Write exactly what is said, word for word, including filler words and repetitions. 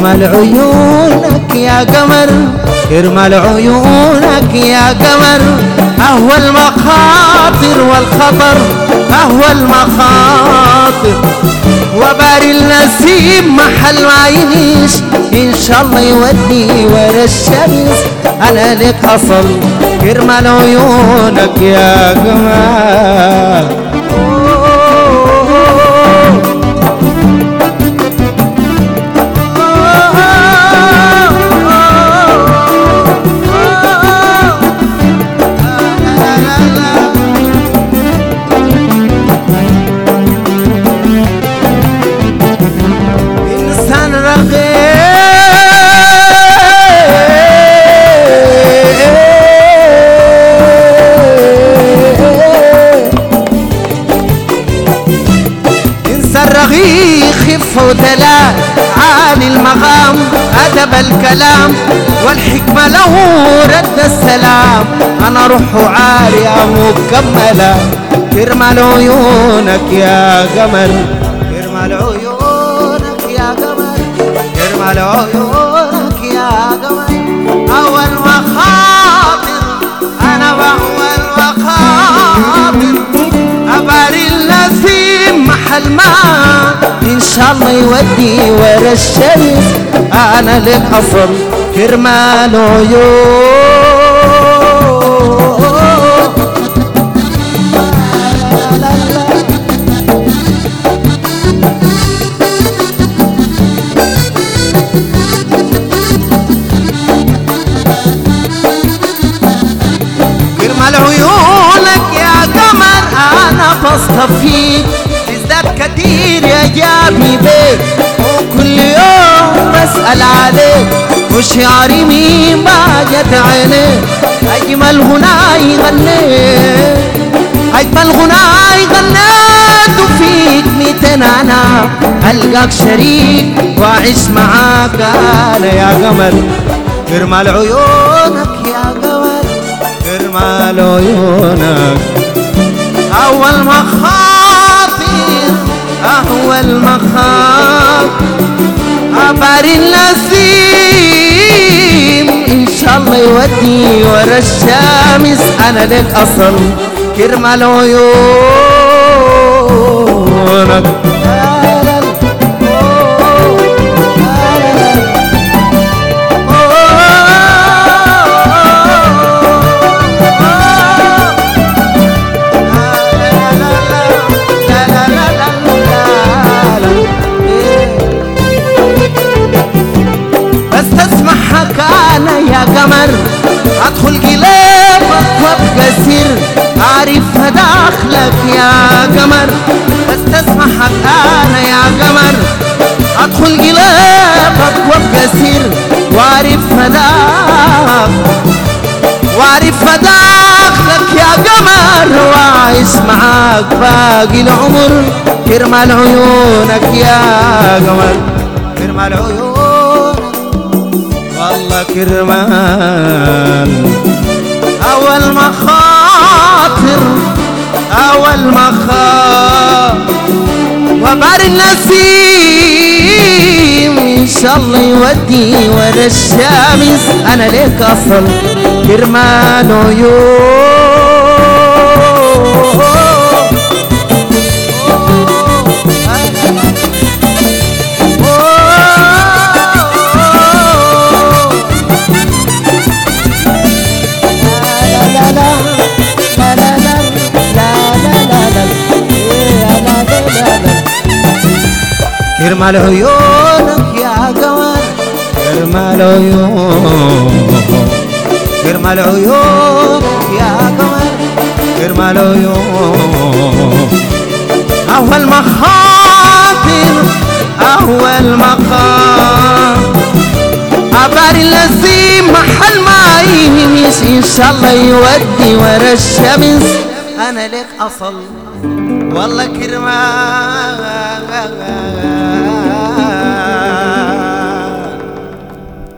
كرمال عيونك يا قمر، كرمال عيونك يا قمر، أهوى المخاطر والخطر، أهوى المخاطر، وباري النسيم محل ما يعيش إن شاء الله يودي ورا الشمس. أنا لك أصل كرمال عيونك يا قمر. خف ودلال عالي المقام، أدب الكلام والحكمة له رد السلام. أنا روح عالية مكملة كرمال عيونك يا قمر، كرمال عيونك يا قمر، كرمال عيونك يا قمر. أول مخاطر أنا وأول مخاطر، أباري النسيم محل ما إن شاء الله يودي ورا الشمس. أنا لك أصل كرمال عيون. كرمال عيونك يا قمر، أنا بصطفيك ازداد كتير يا جابي بيك، وكل يوم بسأل عليك وشعري مين ما جت عينيك. أجمل غناي غنيت، أجمل غناي غنيت، وفيك ميتين أنا ألقاك شريك وأعيش معاك أنا يا قمر. كرمال عيونك يا قمر، كرمال عيونك. أول مخاطر أهوى المخاطر، أباري النسيم إن شاء الله يودي ورا الشمس. أنا لك أصل كرمال عيونك. أنا يا قمر أدخل قلبك وابقى سر، أعرف داخلك يا قمر. بس تسمحك أنا يا قمر أدخل قلبك وابقى سر، وأعرف داخلك وأعرف داخلك يا قمر، وأعيش معاك باقي العمر. كرمال عيونك يا قمر، كرمال عيونك والله كرمال. أول مخاطر أول مخاطر، وبار النسيم إن شاء الله يودي ورا الشمس. أنا ليك أصل كرمال عيون. كرمال عيونك يا قمر، كرمال عيونك، كرمال عيونك يا قمر، كرمال عيونك. أهوى المخاطر أهوى المخاطر، أباري النسيم محل ما يهمش إن شاء الله يودي ورا الشمس. أنا لك أصل والله كرمال.